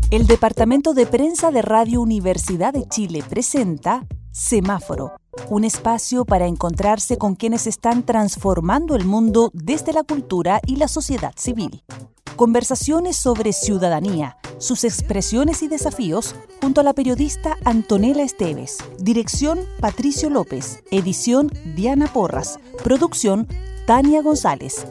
El Departamento de Prensa de Radio Universidad de Chile presenta Semáforo, un espacio para encontrarse con quienes están transformando el mundo desde la cultura y la sociedad civil. Conversaciones sobre ciudadanía, sus expresiones y desafíos, junto a la periodista Antonella Esteves. Dirección Patricio López. Edición Diana Porras. Producción Tania González.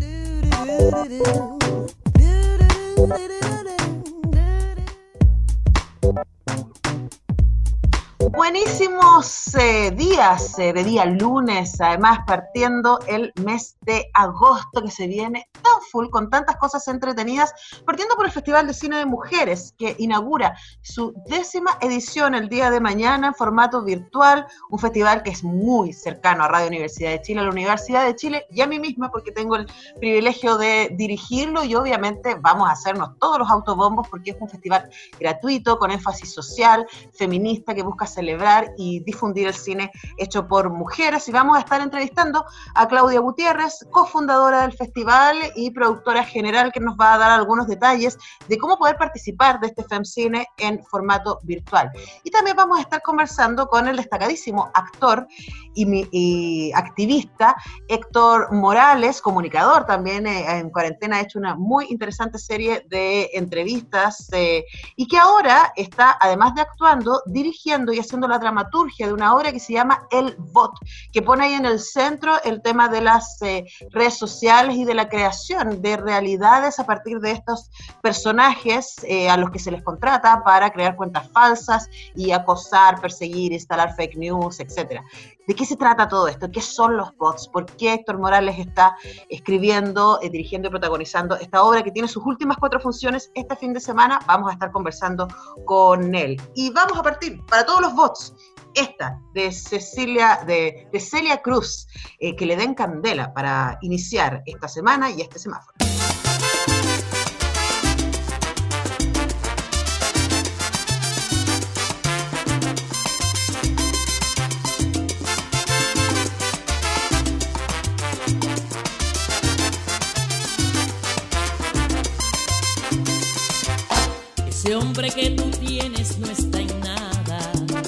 Buenísimos días de día lunes, además partiendo el mes de agosto que se viene tan full con tantas cosas entretenidas, partiendo por el Festival de Cine de Mujeres que inaugura su 10ª edición el día de mañana en formato virtual, un festival que es muy cercano a Radio Universidad de Chile, a la Universidad de Chile y a mí misma porque tengo el privilegio de dirigirlo y obviamente vamos a hacernos todos los autobombos porque es un festival gratuito, con énfasis social, feminista, que busca celebrar y difundir el cine hecho por mujeres, y vamos a estar entrevistando a Claudia Gutiérrez, cofundadora del festival y productora general, que nos va a dar algunos detalles de cómo poder participar de este FemCine en formato virtual. Y también vamos a estar conversando con el destacadísimo actor y activista Héctor Morales, comunicador también, en cuarentena ha hecho una muy interesante serie de entrevistas y que ahora está, además de actuando, dirigiendo y haciendo la dramaturgia de una obra que se llama El Bot, que pone ahí en el centro el tema de las redes sociales y de la creación de realidades a partir de estos personajes a los que se les contrata para crear cuentas falsas y acosar, perseguir, instalar fake news, etc. ¿De qué se trata todo esto? ¿Qué son los bots? ¿Por qué Héctor Morales está escribiendo, dirigiendo y protagonizando esta obra que tiene sus últimas 4 funciones este fin de semana? Vamos a estar conversando con él. Y vamos a partir, para todos los bots, esta de Celia Cruz, que le den candela para iniciar esta semana y este semáforo. Ese hombre que tú tienes no está en nada.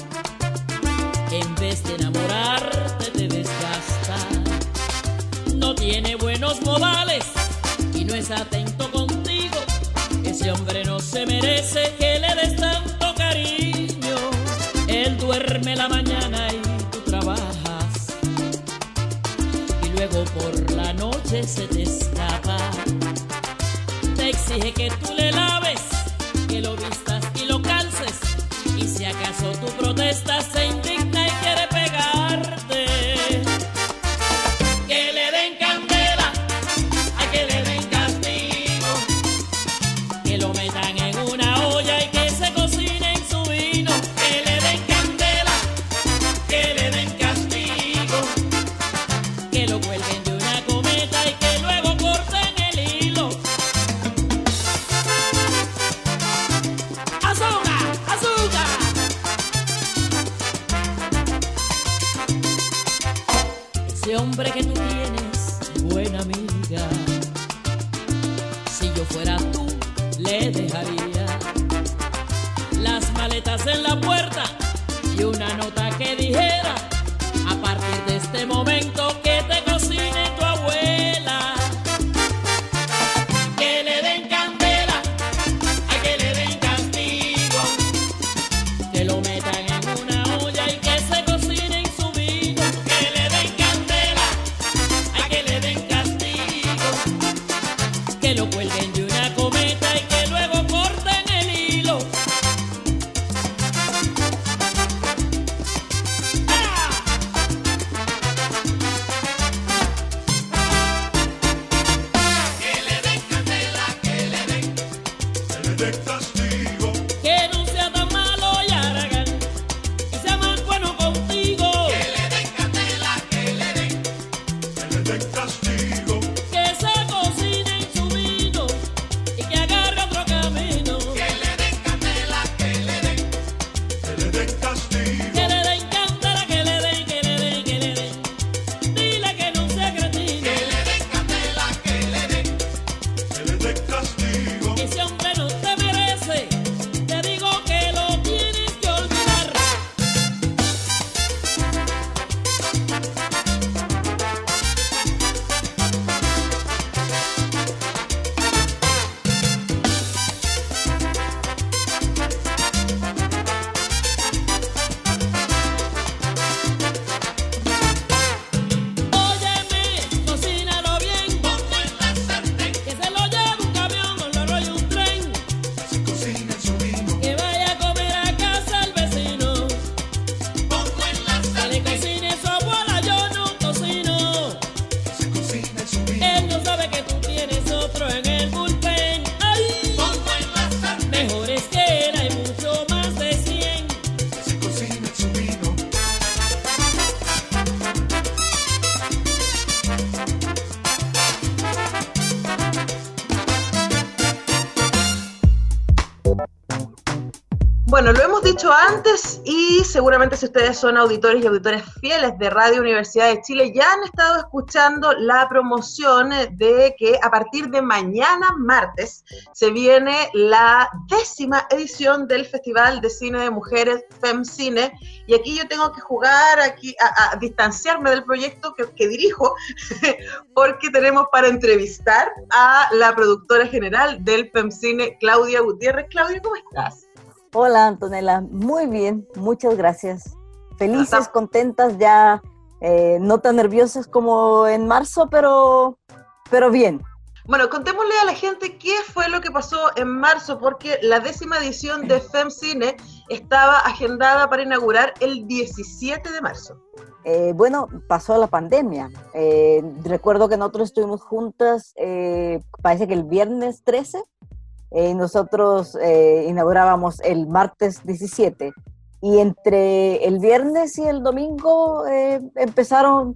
En vez de enamorarte te desgasta. No tiene buenos modales y no es atento contigo. Ese hombre no se merece que le des tanto cariño. Él duerme la mañana y tú trabajas. Y luego por la noche se te escapa. Te exige que tú le laves, que lo vistas y lo calces, y si acaso tú protestas se indigna y quiere pegarte. Que le den candela, ay que le den castigo, que lo metan en una olla y que se cocine en su vino. Que le den candela, que le den castigo, que lo cuelguen de una cometa y que luego corten el hilo. Ese hombre que tú tienes, buena amiga, si yo fuera tú, le dejaría las maletas en la puerta y una nota que dijera: a partir de este momento que te cocine tu abuela. Que le den candela, ay que le den castigo, que lo metan en una olla y que se cocine en su vino. Que le den candela, ay que le den castigo, que lo cuelguen de una cometa y que luego corten el hilo. Ese hombre no te merece Bueno, lo hemos dicho antes y seguramente si ustedes son auditores y auditores fieles de Radio Universidad de Chile ya han estado escuchando la promoción de que a partir de mañana martes se viene la 10ª edición del Festival de Cine de Mujeres FemCine, y aquí yo tengo que jugar a distanciarme del proyecto que dirijo porque tenemos para entrevistar a la productora general del FemCine, Claudia Gutiérrez. Claudia, ¿cómo estás? Hola Antonella, muy bien, muchas gracias. Felices, contentas, ya no tan nerviosas como en marzo, pero bien. Bueno, contémosle a la gente qué fue lo que pasó en marzo, porque la 10ª edición de FemCine estaba agendada para inaugurar el 17 de marzo. Bueno, pasó la pandemia. Recuerdo que nosotros estuvimos juntas, parece que el viernes 13, nosotros inaugurábamos el martes 17, y entre el viernes y el domingo empezaron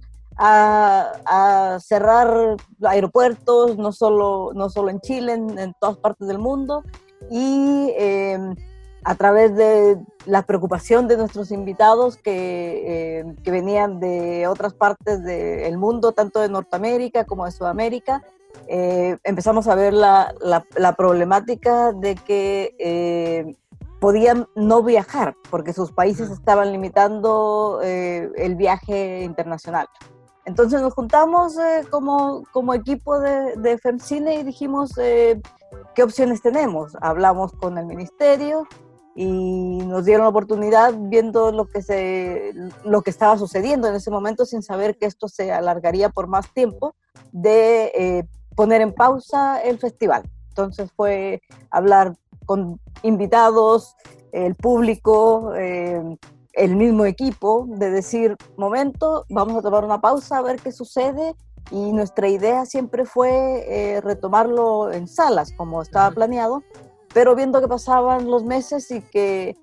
a cerrar aeropuertos, no solo en Chile, en todas partes del mundo, y a través de la preocupación de nuestros invitados que venían de otras partes del mundo, tanto de Norteamérica como de Sudamérica, empezamos a ver la problemática de que podían no viajar porque sus países estaban limitando el viaje internacional. Entonces nos juntamos como equipo de FemCine y dijimos qué opciones tenemos. Hablamos con el ministerio y nos dieron la oportunidad, viendo lo que estaba sucediendo en ese momento, sin saber que esto se alargaría por más tiempo, de poner en pausa el festival. Entonces fue hablar con invitados, el público, el mismo equipo, de decir, momento, vamos a tomar una pausa a ver qué sucede, y nuestra idea siempre fue retomarlo en salas, como estaba planeado, pero viendo que pasaban los meses y que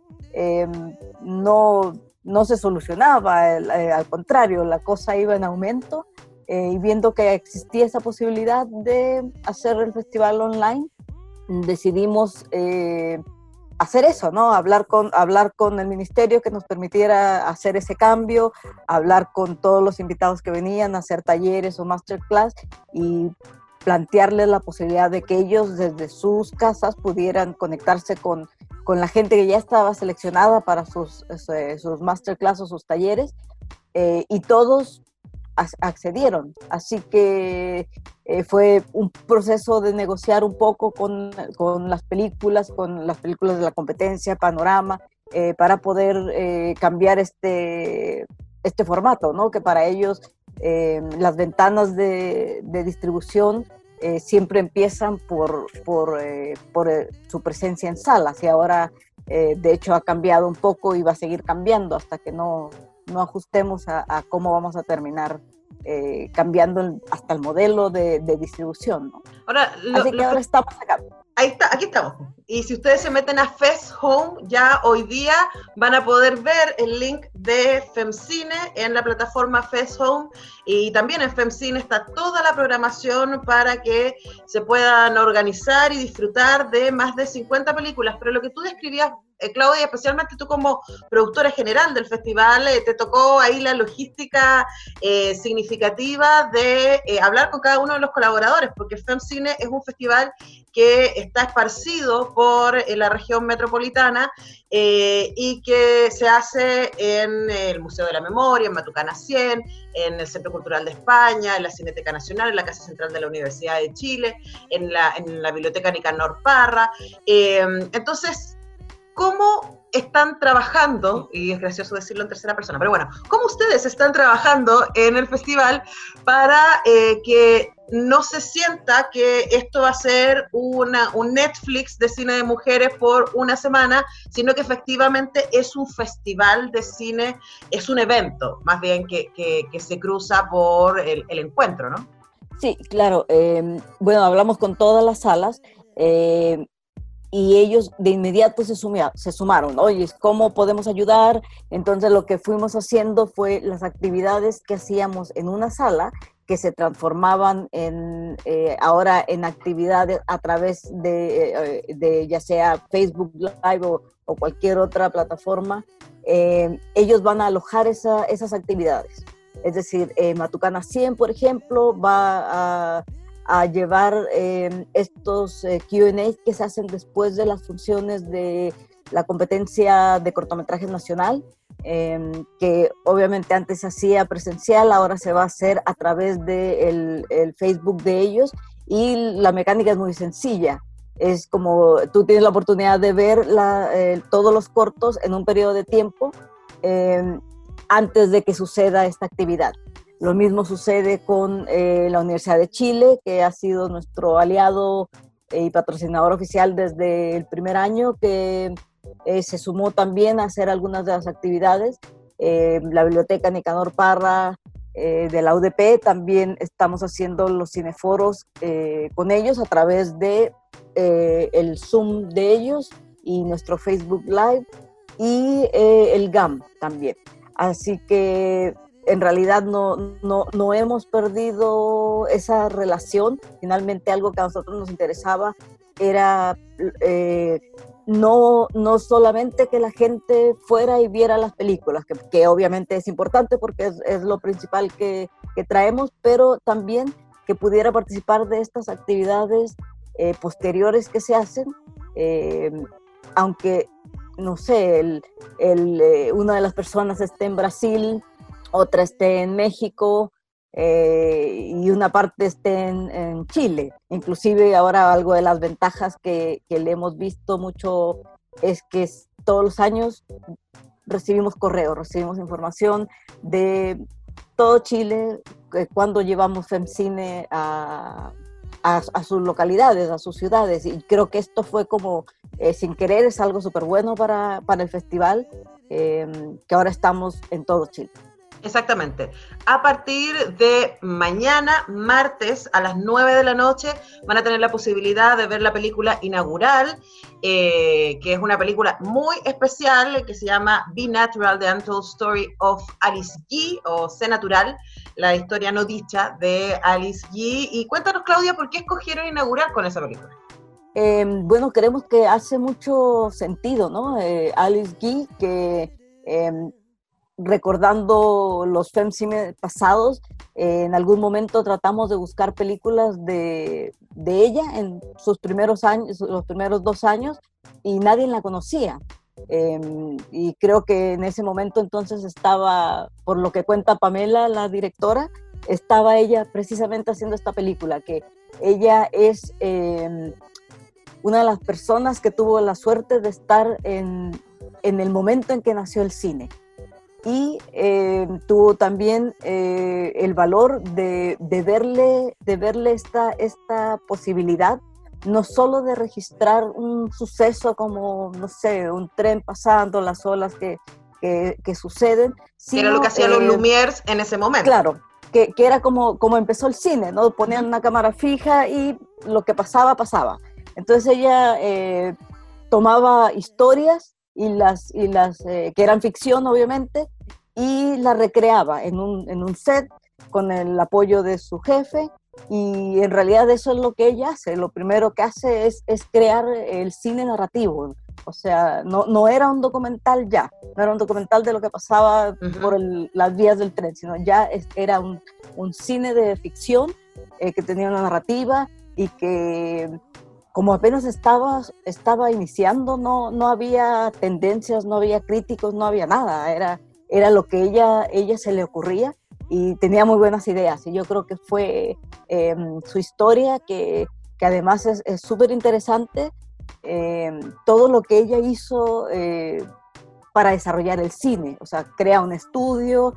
no se solucionaba, al contrario, la cosa iba en aumento, y viendo que existía esa posibilidad de hacer el festival online, decidimos hacer eso, ¿no? Hablar con el ministerio que nos permitiera hacer ese cambio, hablar con todos los invitados que venían a hacer talleres o masterclass y plantearles la posibilidad de que ellos desde sus casas pudieran conectarse con la gente que ya estaba seleccionada para sus masterclass o sus talleres, y todos accedieron. Así que fue un proceso de negociar un poco con las películas de la competencia, Panorama, para poder cambiar este formato, ¿no? Que para ellos las ventanas de distribución siempre empiezan por su presencia en salas, y ahora de hecho ha cambiado un poco y va a seguir cambiando hasta que no ajustemos a cómo vamos a terminar cambiando hasta el modelo de distribución, ¿no? Ahora estamos acá. Ahí está, aquí estamos. Y si ustedes se meten a Fest Home, ya hoy día van a poder ver el link de FemCine en la plataforma Fest Home, y también en FemCine está toda la programación para que se puedan organizar y disfrutar de más de 50 películas. Pero lo que tú describías, Claudia, especialmente tú como productora general del festival, te tocó ahí la logística significativa de hablar con cada uno de los colaboradores, porque FemCine es un festival que está esparcido por la región metropolitana y que se hace en el Museo de la Memoria, en Matucana 100, en el Centro Cultural de España, en la Cineteca Nacional, en la Casa Central de la Universidad de Chile, en la Biblioteca Nicanor Parra. Entonces, ¿cómo están trabajando? Y es gracioso decirlo en tercera persona, pero bueno, ¿cómo ustedes están trabajando en el festival para que no se sienta que esto va a ser un Netflix de cine de mujeres por una semana, sino que efectivamente es un festival de cine, es un evento, más bien que se cruza por el encuentro, ¿no? Sí, claro. Bueno, hablamos con todas las salas, y ellos de inmediato se sumaron. Oye, ¿cómo podemos ayudar? Entonces lo que fuimos haciendo fue las actividades que hacíamos en una sala, que se transformaban ahora en actividades a través de ya sea Facebook Live o cualquier otra plataforma, ellos van a alojar esas actividades. Es decir, Matucana 100, por ejemplo, va a llevar estos Q&A que se hacen después de las funciones de la competencia de cortometrajes nacional, que obviamente antes se hacía presencial, ahora se va a hacer a través del Facebook de ellos, y la mecánica es muy sencilla. Es como tú tienes la oportunidad de ver todos los cortos en un periodo de tiempo antes de que suceda esta actividad. Lo mismo sucede con la Universidad de Chile, que ha sido nuestro aliado y patrocinador oficial desde el primer año, que se sumó también a hacer algunas de las actividades. La Biblioteca Nicanor Parra de la UDP, también estamos haciendo los cineforos con ellos a través de el Zoom de ellos y nuestro Facebook Live, y el GAM también. Así que en realidad no hemos perdido esa relación. Finalmente, algo que a nosotros nos interesaba era no solamente que la gente fuera y viera las películas, que obviamente es importante porque es lo principal que traemos, pero también que pudiera participar de estas actividades posteriores que se hacen, aunque, no sé, una de las personas esté en Brasil, otra esté en México, y una parte esté en Chile. Inclusive ahora algo de las ventajas que le hemos visto mucho es que todos los años recibimos correos, recibimos información de todo Chile cuando llevamos FemCine a sus localidades, a sus ciudades, y creo que esto fue como, sin querer, es algo súper bueno para el festival, que ahora estamos en todo Chile. Exactamente. A partir de mañana, martes, a las 9 de la noche, van a tener la posibilidad de ver la película inaugural, que es una película muy especial, que se llama Be Natural, The Untold Story of Alice Guy, o Sé Natural, la historia no dicha de Alice Guy. Y cuéntanos, Claudia, ¿por qué escogieron inaugurar con esa película? Bueno, creemos que hace mucho sentido, ¿no? Alice Guy, que recordando los FemCine pasados, en algún momento tratamos de buscar películas de ella en sus primeros años, los primeros 2 años, y nadie la conocía. Y creo que en ese momento entonces estaba, por lo que cuenta Pamela, la directora, estaba ella precisamente haciendo esta película, que ella es una de las personas que tuvo la suerte de estar en el momento en que nació el cine. Y tuvo también el valor de verle esta posibilidad, no solo de registrar un suceso como, no sé, un tren pasando, las olas que suceden. Sino, era lo que hacían los Lumières en ese momento. Claro, que era como empezó el cine, ¿no? Ponían una cámara fija y lo que pasaba. Entonces ella tomaba historias y las que eran ficción, obviamente, y las recreaba en un set con el apoyo de su jefe, y en realidad eso es lo que ella hace. Lo primero que hace es crear el cine narrativo. O sea, no era un documental no era un documental de lo que pasaba por las vías del tren, sino ya era un cine de ficción que tenía una narrativa, y que como apenas estaba iniciando, no había tendencias, no había críticos, no había nada, era lo que ella se le ocurría, y tenía muy buenas ideas, y yo creo que fue su historia, que además es súper interesante, todo lo que ella hizo para desarrollar el cine. O sea, crea un estudio,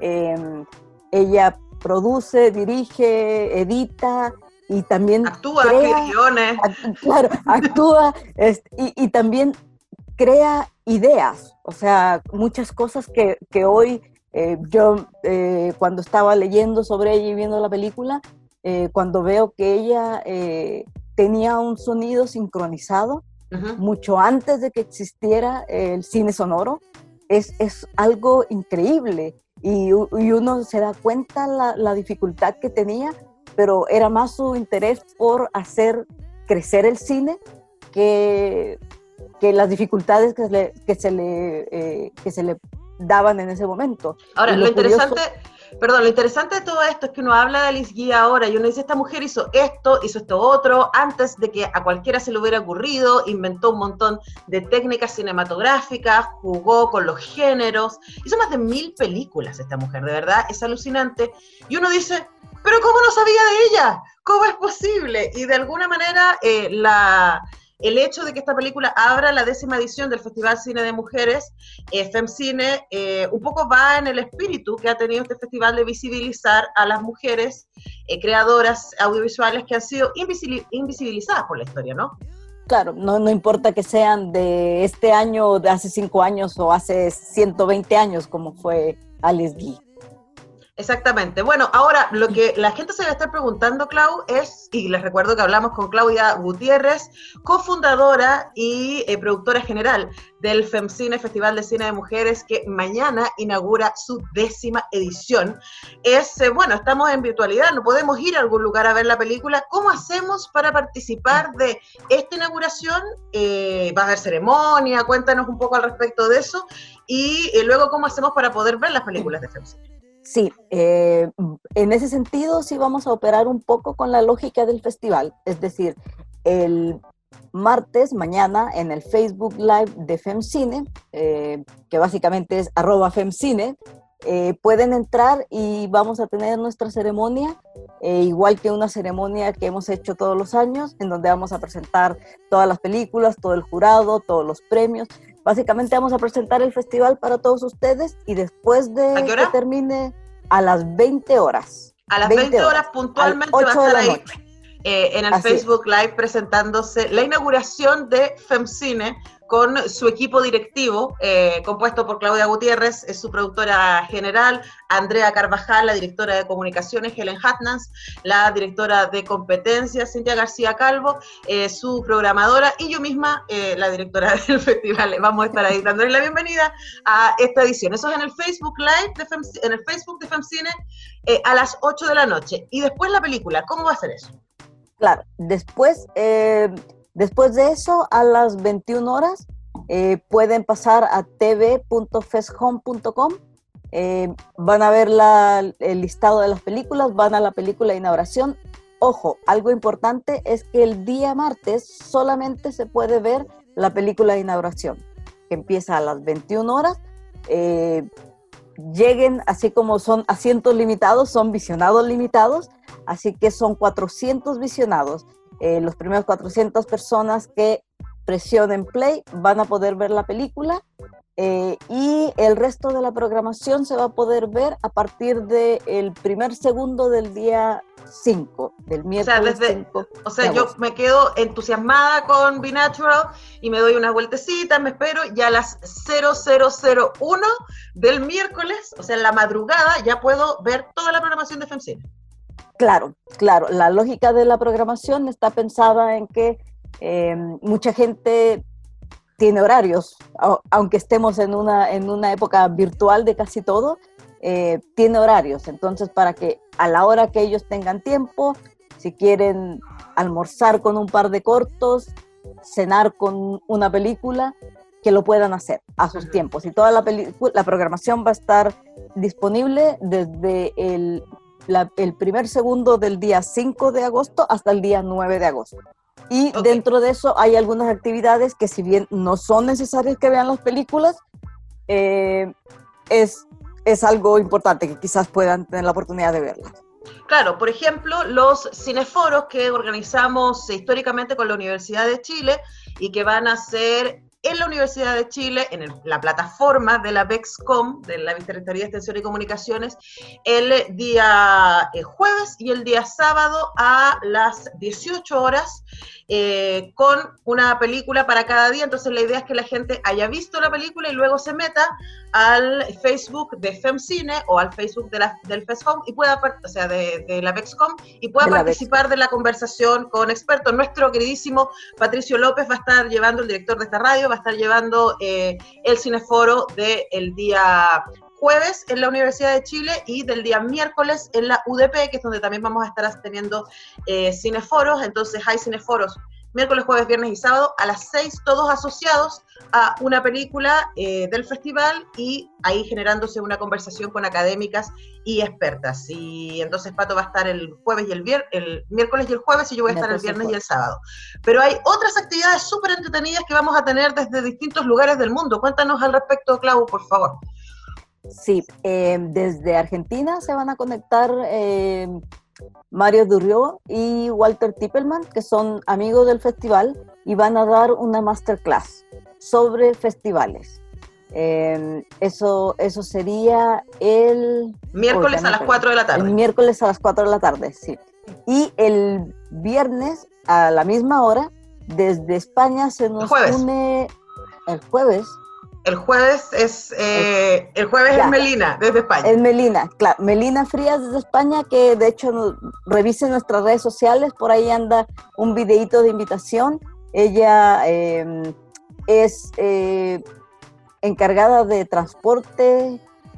ella produce, dirige, edita, y también actúa, escribe guiones. Claro, actúa, y también crea ideas. O sea, muchas cosas que hoy yo cuando estaba leyendo sobre ella y viendo la película, cuando veo que ella tenía un sonido sincronizado mucho antes de que existiera el cine sonoro, es algo increíble. y uno se da cuenta la dificultad que tenía, pero era más su interés por hacer crecer el cine que las dificultades que se le daban en ese momento. Ahora, lo interesante de todo esto es que uno habla de Alice Guy ahora y uno dice, esta mujer hizo esto otro, antes de que a cualquiera se le hubiera ocurrido, inventó un montón de técnicas cinematográficas, jugó con los géneros, hizo más de 1000 películas esta mujer, de verdad, es alucinante. Y uno dice, pero ¿cómo no sabía de ella? ¿Cómo es posible? Y de alguna manera el hecho de que esta película abra la 10ª edición del Festival Cine de Mujeres, FemCine, un poco va en el espíritu que ha tenido este festival de visibilizar a las mujeres creadoras audiovisuales que han sido invisibilizadas por la historia, ¿no? Claro, no importa que sean de este año, de hace 5 años o hace 120 años, como fue Alice Guy. Exactamente. Bueno, ahora lo que la gente se va a estar preguntando, Clau, es, y les recuerdo que hablamos con Claudia Gutiérrez, cofundadora y productora general del FemCine, Festival de Cine de Mujeres, que mañana inaugura su 10ª edición. Bueno, estamos en virtualidad, no podemos ir a algún lugar a ver la película. ¿Cómo hacemos para participar de esta inauguración? ¿Va a haber ceremonia? Cuéntanos un poco al respecto de eso. Y luego, ¿cómo hacemos para poder ver las películas de FemCine? Sí, en ese sentido sí vamos a operar un poco con la lógica del festival, es decir, el martes, mañana, en el Facebook Live de FemCine, que básicamente es @FemCine, pueden entrar y vamos a tener nuestra ceremonia, igual que una ceremonia que hemos hecho todos los años, en donde vamos a presentar todas las películas, todo el jurado, todos los premios. Básicamente vamos a presentar el festival para todos ustedes y después de que termine a las 20 horas. A las 20 horas puntualmente va a estar ahí en el Facebook Live presentándose la inauguración de FemCine con su equipo directivo, compuesto por Claudia Gutiérrez, es su productora general, Andrea Carvajal, la directora de comunicaciones, Helen Hatnans, la directora de competencias, Cintia García Calvo, su programadora, y yo misma, la directora del festival. Vamos a estar ahí dándole la bienvenida a esta edición. Eso es en el Facebook Live, en el Facebook de FemCine, a las 8 de la noche. Y después la película, ¿cómo va a ser eso? Claro, después de eso, a las 21 horas, pueden pasar a tv.festhome.com, van a ver el listado de las películas, van a la película de inauguración. Ojo, algo importante es que el día martes solamente se puede ver la película de inauguración, que empieza a las 21 horas. Lleguen, así como son asientos limitados, son visionados limitados, así que son 400 visionados. Los primeros 400 personas que presionen play van a poder ver la película, y el resto de la programación se va a poder ver a partir del primer segundo del día 5, del miércoles 5. O sea, yo me quedo entusiasmada con Be Natural y me doy unas vueltecitas, me espero, ya a las 0001 del miércoles, o sea, en la madrugada, ya puedo ver toda la programación de FemCine. Claro, la lógica de la programación está pensada en que mucha gente tiene horarios, aunque estemos en una época virtual de casi todo, tiene horarios. Entonces, para que a la hora que ellos tengan tiempo, si quieren almorzar con un par de cortos, cenar con una película, que lo puedan hacer a sus tiempos. Y toda la programación va a estar disponible desde el primer segundo del día 5 de agosto hasta el día 9 de agosto. Y dentro de eso hay algunas actividades que, si bien no son necesarias que vean las películas, es algo importante que quizás puedan tener la oportunidad de verlas. Claro, por ejemplo, los cineforos que organizamos históricamente con la Universidad de Chile y que van a ser en la Universidad de Chile, en la plataforma de la VEXCOM, de la Vicerrectoría de Extensión y Comunicaciones, el día jueves y el día sábado a las 18 horas, con una película para cada día. Entonces la idea es que la gente haya visto la película y luego se meta al Facebook de FemCine o al Facebook del FESCOM y pueda, o sea, de la VEXCOM, y pueda participar de la conversación con expertos. Nuestro queridísimo Patricio López va a estar llevando, el director de esta radio, va a estar llevando el cineforo del día jueves en la Universidad de Chile y del día miércoles en la UDP, que es donde también vamos a estar teniendo cineforos. Entonces hay cineforos miércoles, jueves, viernes y sábado a las 6, todos asociados a una película del festival y ahí generándose una conversación con académicas y expertas. Y entonces Pato va a estar el jueves y el miércoles y el jueves, y yo voy a estar el viernes y el sábado. Pero hay otras actividades súper entretenidas que vamos a tener desde distintos lugares del mundo. Cuéntanos al respecto, Clau, por favor. Sí, desde Argentina se van a conectar Mario Durrió y Walter Tippelman, que son amigos del festival, y van a dar una masterclass sobre festivales. Eso sería el... miércoles a las 4 de la tarde. El miércoles a las 4 de la tarde, sí. Y el viernes a la misma hora, desde España se nos une... El jueves. El jueves es Melina, desde España. Es Melina, claro. Melina Frías desde España, que de hecho revisen nuestras redes sociales, por ahí anda un videíto de invitación. Ella es encargada de transporte,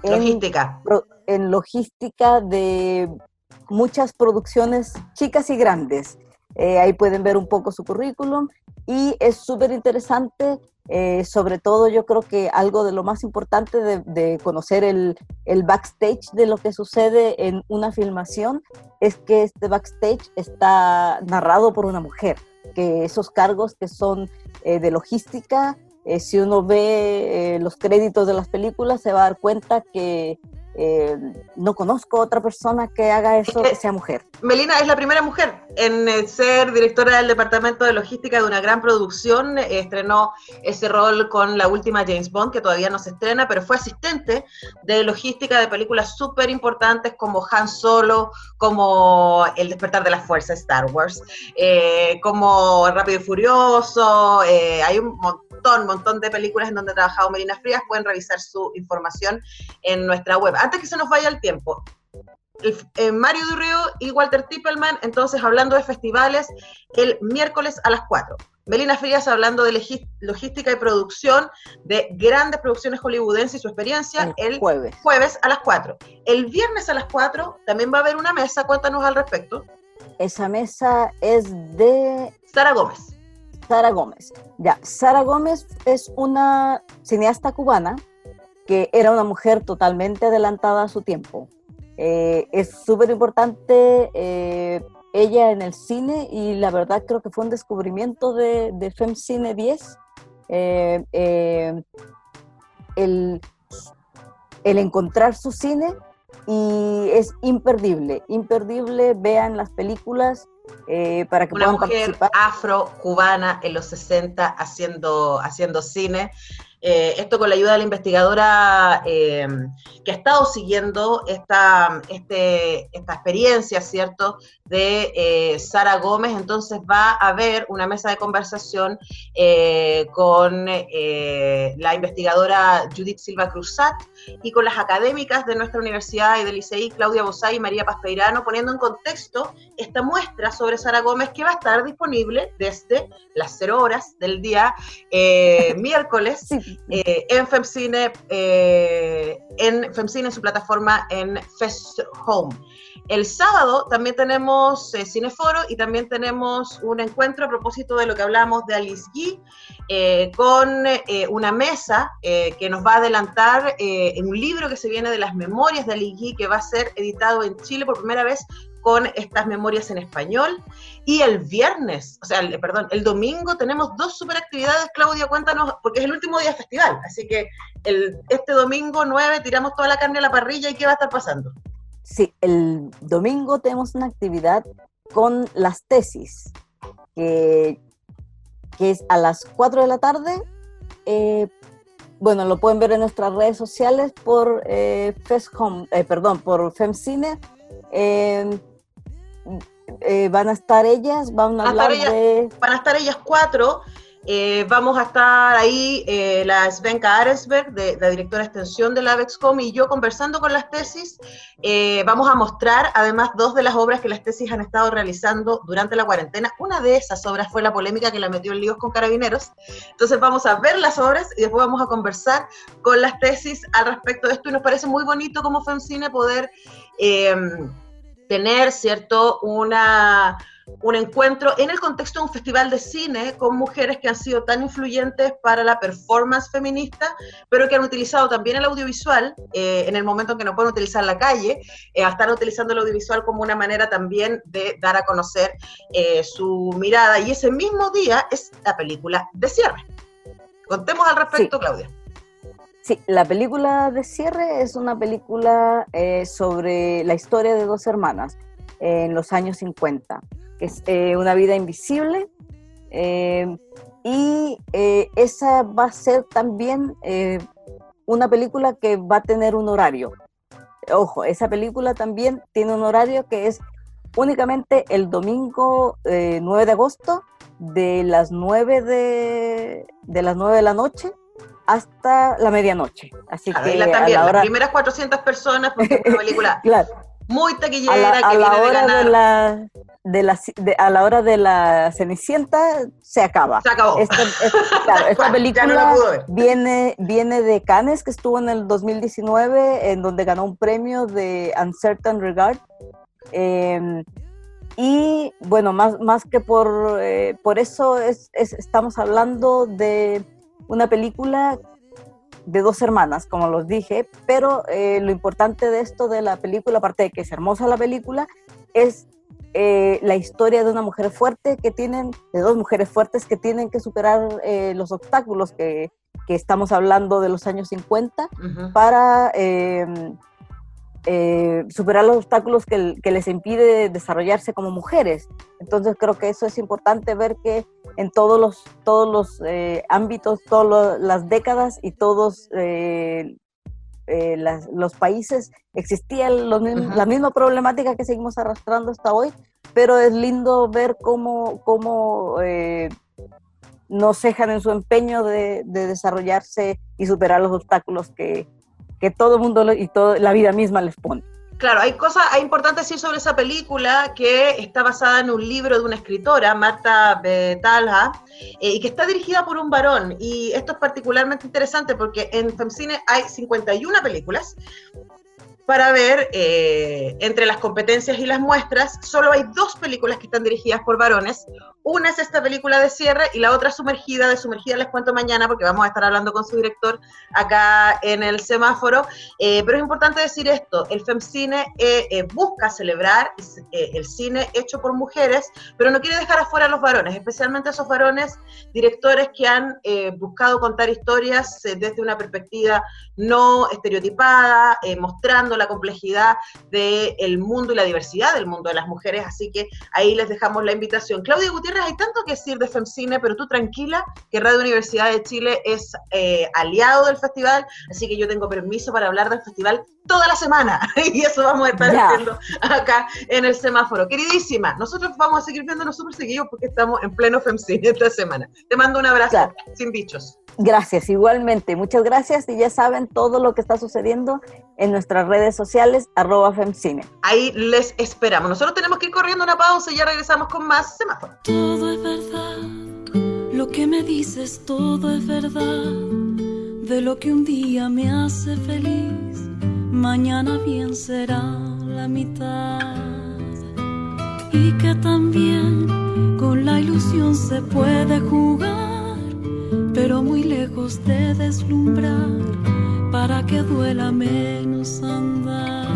en logística de muchas producciones chicas y grandes. Ahí pueden ver un poco su currículum y es súper interesante. Sobre todo yo creo que algo de lo más importante de conocer el backstage de lo que sucede en una filmación es que este backstage está narrado por una mujer, que esos cargos que son de logística, si uno ve los créditos de las películas se va a dar cuenta que no conozco otra persona que haga eso que sea mujer. Melina es la primera mujer en ser directora del departamento de logística de una gran producción. Estrenó ese rol con la última James Bond, que todavía no se estrena, pero fue asistente de logística de películas súper importantes como Han Solo, como El despertar de las fuerzas, Star Wars, como Rápido y Furioso. Hay un montón de películas en donde ha trabajado Melina Frías. Pueden revisar su información en nuestra web. Antes que se nos vaya el tiempo, Mario Durrió y Walter Tippelman, entonces hablando de festivales, el miércoles a las 4. Melina Frías hablando de logística y producción de grandes producciones hollywoodenses y su experiencia el jueves a las 4. El viernes a las 4 también va a haber una mesa, cuéntanos al respecto. Esa mesa es de... Sara Gómez. Sara Gómez es una cineasta cubana que era una mujer totalmente adelantada a su tiempo. Es súper importante ella en el cine y la verdad creo que fue un descubrimiento de FemCine 10. El encontrar su cine y es imperdible, vean las películas para que puedan participar. Una mujer afro-cubana en los 60 haciendo cine. Esto con la ayuda de la investigadora que ha estado siguiendo esta experiencia, ¿cierto?, de Sara Gómez. Entonces va a haber una mesa de conversación con la investigadora Judith Silva Cruzat y con las académicas de nuestra universidad y del ICI, Claudia Bosay y María Paspeirano, poniendo en contexto esta muestra sobre Sara Gómez que va a estar disponible desde las 0 horas del día miércoles en FemCine, en su plataforma en Fest Home. El sábado también tenemos Cineforo y también tenemos un encuentro a propósito de lo que hablábamos de Alice Guy, con una mesa que nos va a adelantar en un libro que se viene de las memorias de Alice Guy, que va a ser editado en Chile por primera vez con estas memorias en español. Y el domingo tenemos 2 super actividades. Claudia, cuéntanos, porque es el último día del festival, así que este domingo 9 tiramos toda la carne a la parrilla. ¿Y qué va a estar pasando? Sí, el domingo tenemos una actividad con las tesis, que es a las 4 de la tarde. Lo pueden ver en nuestras redes sociales por por FemCine. Van a estar ellas, van a estar ellas 4 Vamos a estar ahí, la Svenka Aresberg, la directora de extensión de la Abexcom, y yo conversando con las tesis. Vamos a mostrar además 2 de las obras que las tesis han estado realizando durante la cuarentena. Una de esas obras fue la polémica que la metió en líos con Carabineros. Entonces vamos a ver las obras y después vamos a conversar con las tesis al respecto de esto, y nos parece muy bonito como FEMCINE poder tener, ¿cierto?, un encuentro en el contexto de un festival de cine con mujeres que han sido tan influyentes para la performance feminista, pero que han utilizado también el audiovisual en el momento en que no pueden utilizar la calle, están utilizando el audiovisual como una manera también de dar a conocer su mirada, y ese mismo día es la película de cierre. Contemos al respecto, sí. Claudia. Sí, la película de cierre es una película sobre la historia de 2 hermanas en los años 50. Es una vida invisible, y esa va a ser también una película que va a tener un horario. Ojo, esa película también tiene un horario que es únicamente el domingo 9 de agosto de las 9 de la noche hasta la medianoche. Así que también, las primeras 400 personas, porque es una película claro, muy taquillera que viene de ganar. A la hora de la Cenicienta se acaba. Se acabó. Esta película no viene de Cannes, que estuvo en el 2019, en donde ganó un premio de Uncertain Regard. Y bueno, más que por eso estamos hablando de una película de 2 hermanas, como los dije, pero lo importante de esto de la película, aparte de que es hermosa la película, es la historia de una mujer fuerte de 2 mujeres fuertes que tienen que superar los obstáculos que estamos hablando de los años 50 para superar los obstáculos que les impide desarrollarse como mujeres. Entonces creo que eso es importante ver que en todos los ámbitos, todas las décadas y todos los países existía la misma problemática que seguimos arrastrando hasta hoy, pero es lindo ver cómo no cejan en su empeño de desarrollarse y superar los obstáculos que todo el mundo y toda la vida misma les pone. Claro, hay importante decir sobre esa película, que está basada en un libro de una escritora, Marta Betalha, y que está dirigida por un varón, y esto es particularmente interesante porque en FEMCINE hay 51 películas para ver. Entre las competencias y las muestras, solo hay 2 películas que están dirigidas por varones. Una es esta película de cierre, y la otra Sumergida. De Sumergida les cuento mañana, porque vamos a estar hablando con su director acá en el semáforo. Pero es importante decir esto: el FEMCINE busca celebrar el cine hecho por mujeres, pero no quiere dejar afuera a los varones, especialmente a esos varones directores que han buscado contar historias desde una perspectiva no estereotipada, mostrando la complejidad del mundo y la diversidad del mundo de las mujeres. Así que ahí les dejamos la invitación. Claudia Gutiérrez, hay tanto que decir de FEMCINE, pero tú tranquila, que Radio Universidad de Chile es aliado del festival, así que yo tengo permiso para hablar del festival toda la semana, y eso vamos a estar haciendo acá en el semáforo. Queridísima, nosotros vamos a seguir viéndonos súper seguidos porque estamos en pleno FEMCINE esta semana. Te mando un abrazo, sin bichos. Gracias, igualmente. Muchas gracias, y ya saben todo lo que está sucediendo en nuestras redes sociales, @FEMCINE. Ahí les esperamos. Nosotros tenemos que ir corriendo una pausa y ya regresamos con más semáforo. Todo es verdad, lo que me dices, todo es verdad. De lo que un día me hace feliz, mañana bien será la mitad. Y que también con la ilusión se puede jugar, pero muy lejos de deslumbrar, para que duela menos andar.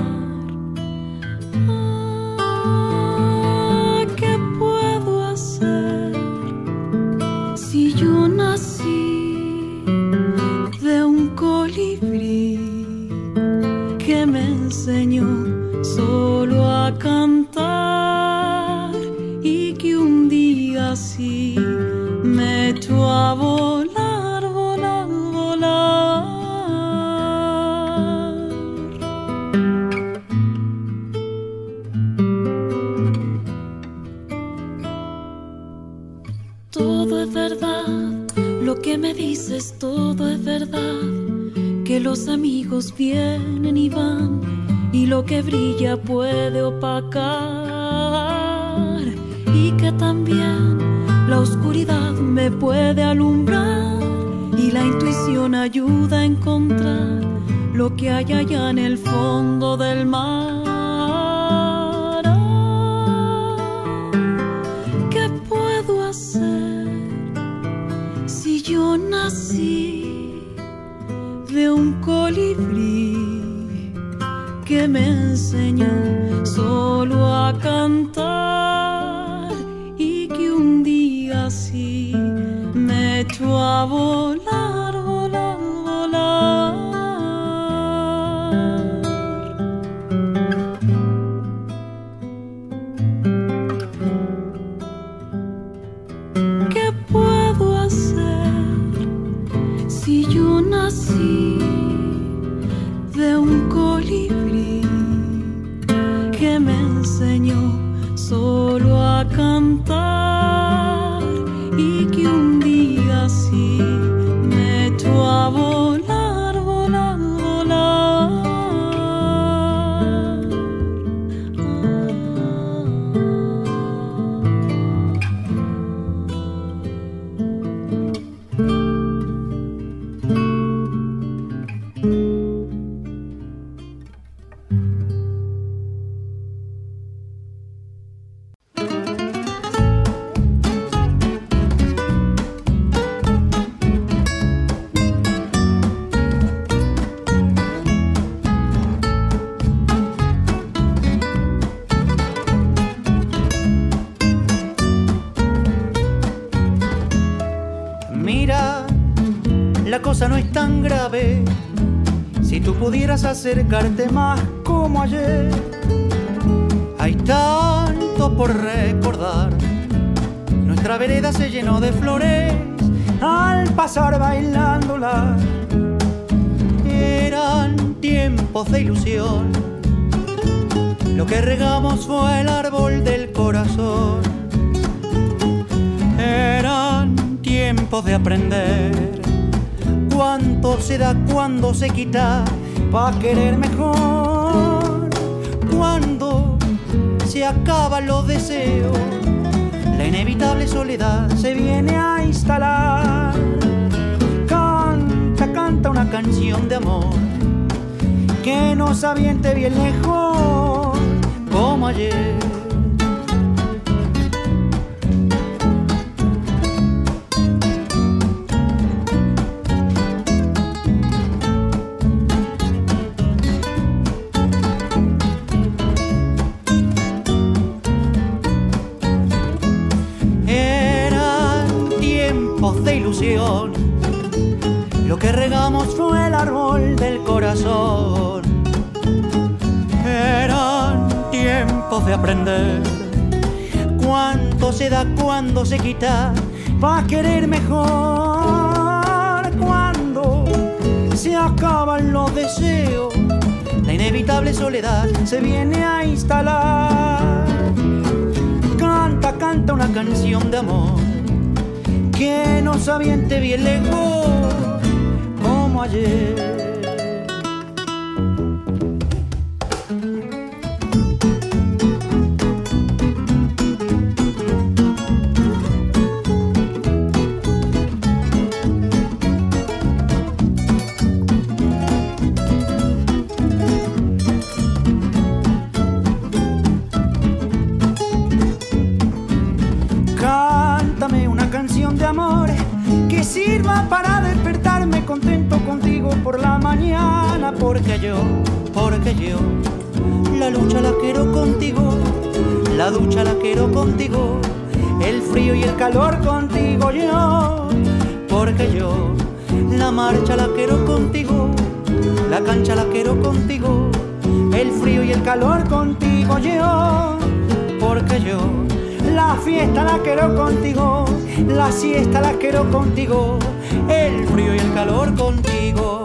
¿Qué puedo hacer si yo nací de un colibrí que me enseñó solo a cantar, y que un día así me echó a volar, volar, volar? Todo es verdad, que me dices todo es verdad, que los amigos vienen y van y lo que brilla puede opacar, y que también la oscuridad me puede alumbrar y la intuición ayuda a encontrar lo que hay allá en el fondo del mar. ¿Qué puedo hacer si yo nací de un colibrí que me enseñó solo a cantar y que un día así me echó a volar, volar, volar? ¿Qué puedo hacer si yo nací de un colibrí que me enseñó solo a cantar y que un día así me echó a volar, volar, volar? Mira, la cosa no es tan grave si tú pudieras acercarte más como ayer. Hay tanto por recordar. Nuestra vereda se llenó de flores al pasar bailándola. Eran tiempos de ilusión. Lo que regamos fue el árbol del corazón. Eran tiempos de aprender cuánto se da, cuándo se quita, pa' querer mejor. Cuando se acaban los deseos, la inevitable soledad se viene a instalar. Canta, canta una canción de amor que nos aviente bien lejos como ayer. De ilusión, lo que regamos fue el árbol del corazón. Eran tiempos de aprender cuánto se da, cuándo se quita, pa' querer mejor. Cuando se acaban los deseos, la inevitable soledad se viene a instalar. Canta, canta una canción de amor que nos aviente bien lejos como ayer. De amor que sirva para despertarme contento contigo por la mañana, porque yo la lucha la quiero contigo, la ducha la quiero contigo, el frío y el calor contigo yo, porque yo la marcha la quiero contigo, la cancha la quiero contigo, el frío y el calor contigo yo, porque yo la fiesta la quiero contigo, la siesta la quiero contigo, el frío y el calor contigo.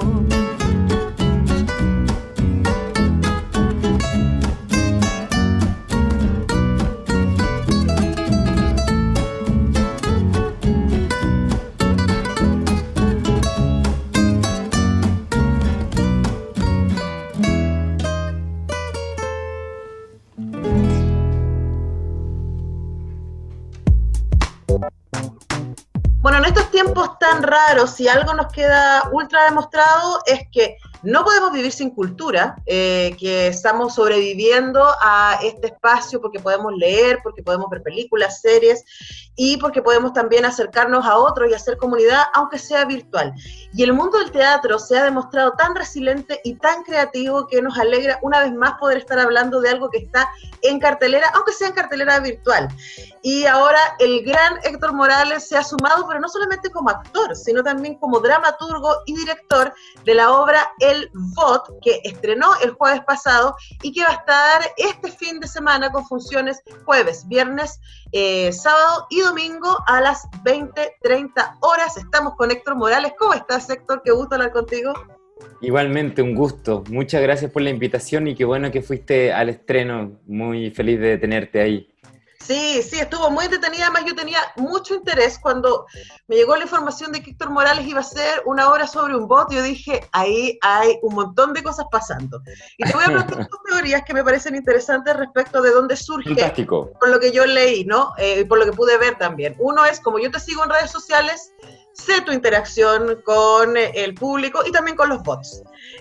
somos tan raros, si algo nos queda ultra demostrado, es que no podemos vivir sin cultura, que estamos sobreviviendo a este espacio porque podemos leer, porque podemos ver películas, series, y porque podemos también acercarnos a otros y hacer comunidad, aunque sea virtual. Y el mundo del teatro se ha demostrado tan resiliente y tan creativo que nos alegra una vez más poder estar hablando de algo que está en cartelera, aunque sea en cartelera virtual. Y ahora el gran Héctor Morales se ha sumado, pero no solamente como actor, sino también como dramaturgo y director de la obra El Bot, que estrenó el jueves pasado y que va a estar este fin de semana con funciones jueves, viernes, sábado y domingo a las 20:30 horas. Estamos con Héctor Morales. ¿Cómo estás, Héctor? Qué gusto hablar contigo. Igualmente, un gusto. Muchas gracias por la invitación y qué bueno que fuiste al estreno. Muy feliz de tenerte ahí. Sí, estuvo muy entretenida. Además, yo tenía mucho interés cuando me llegó la información de que Héctor Morales iba a hacer una obra sobre un bot. Yo dije, ahí hay un montón de cosas pasando. Y te voy a plantear dos teorías que me parecen interesantes respecto de dónde surge. Fantástico. Por lo que yo leí, ¿no? Por lo que pude ver también. Uno es, como yo te sigo en redes sociales, sé tu interacción con el público y también con los bots,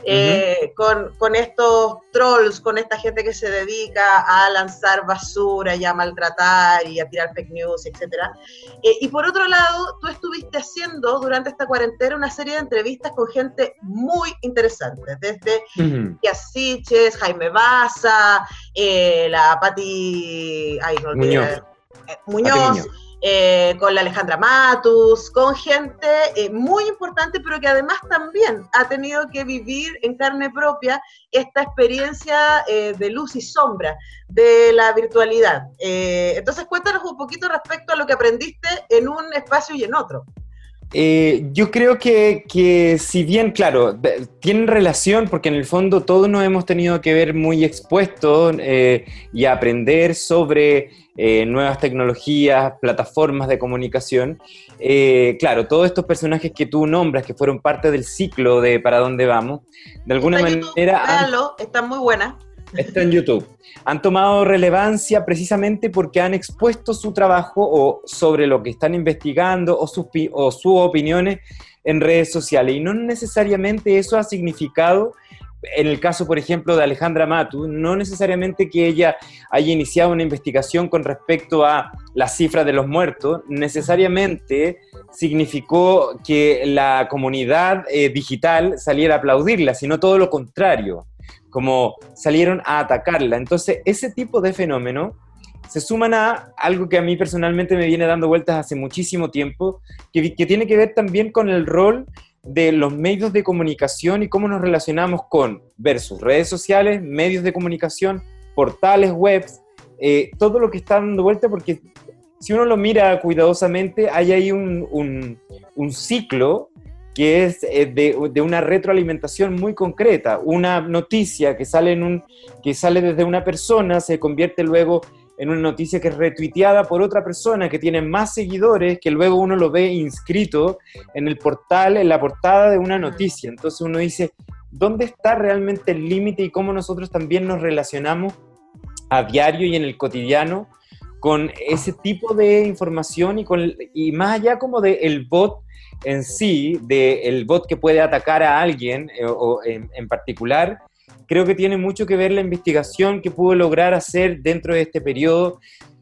con estos trolls, con esta gente que se dedica a lanzar basura y a maltratar y a tirar fake news, etcétera. Y por otro lado, tú estuviste haciendo durante esta cuarentena una serie de entrevistas con gente muy interesante, desde Siches, Jaime Baza, la Pati Muñoz. Con la Alejandra Matus, con gente muy importante, pero que además también ha tenido que vivir en carne propia esta experiencia de luz y sombra de la virtualidad. Entonces, cuéntanos un poquito respecto a lo que aprendiste en un espacio y en otro. Yo creo que si bien, claro, tienen relación, porque en el fondo todos nos hemos tenido que ver muy expuestos y aprender sobre nuevas tecnologías, plataformas de comunicación. Claro, todos estos personajes que tú nombras, que fueron parte del ciclo de Para Dónde Vamos, de alguna manera... Véanlo, están muy buenas. Está en YouTube. Han tomado relevancia precisamente porque han expuesto su trabajo o sobre lo que están investigando o sus opiniones en redes sociales. Y no necesariamente eso ha significado, en el caso, por ejemplo, de Alejandra Matus, no necesariamente que ella haya iniciado una investigación con respecto a las cifras de los muertos, necesariamente significó que la comunidad digital saliera a aplaudirla, sino todo lo contrario, como salieron a atacarla. Entonces, ese tipo de fenómeno se suman a algo que a mí personalmente me viene dando vueltas hace muchísimo tiempo, que tiene que ver también con el rol de los medios de comunicación y cómo nos relacionamos con versus redes sociales, medios de comunicación, portales, webs, todo lo que está dando vuelta, porque si uno lo mira cuidadosamente, hay ahí un ciclo que es de una retroalimentación muy concreta. Una noticia que sale desde una persona se convierte luego en una noticia que es retuiteada por otra persona que tiene más seguidores, que luego uno lo ve inscrito en el portal, en la portada de una noticia. Entonces uno dice, ¿dónde está realmente el límite y cómo nosotros también nos relacionamos a diario y en el cotidiano con ese tipo de información y más allá como del bot en sí, del bot que puede atacar a alguien o en particular? Creo que tiene mucho que ver la investigación que pudo lograr hacer dentro de este periodo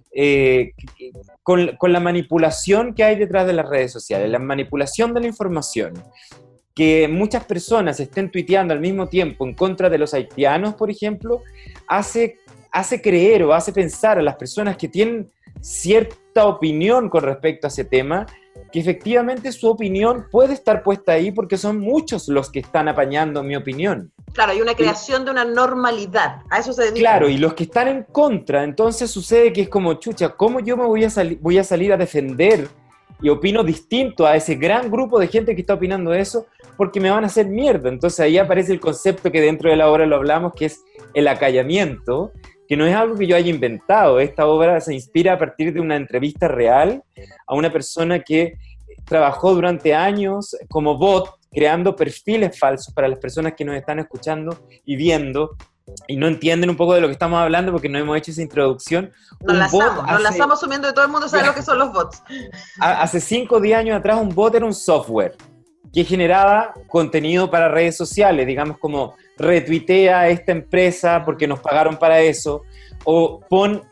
con la manipulación que hay detrás de las redes sociales, la manipulación de la información. Que muchas personas estén tuiteando al mismo tiempo en contra de los haitianos, por ejemplo, hace creer o hace pensar a las personas que tienen cierta opinión con respecto a ese tema, que efectivamente su opinión puede estar puesta ahí porque son muchos los que están apañando mi opinión. Claro, hay una creación de una normalidad, a eso se dedica. Claro, y los que están en contra, entonces sucede que es como, chucha, ¿cómo yo me voy a salir a defender y opino distinto a ese gran grupo de gente que está opinando eso? Porque me van a hacer mierda. Entonces ahí aparece el concepto que dentro de la obra lo hablamos, que es el acallamiento, que no es algo que yo haya inventado. Esta obra se inspira a partir de una entrevista real a una persona que trabajó durante años como bot, creando perfiles falsos para las personas que nos están escuchando y viendo, y no entienden un poco de lo que estamos hablando porque no hemos hecho esa introducción. Nos lanzamos asumiendo que todo el mundo sabe lo que son los bots. Hace 5 o 10 años atrás un bot era un software que generaba contenido para redes sociales, digamos como retuitea a esta empresa porque nos pagaron para eso, o pon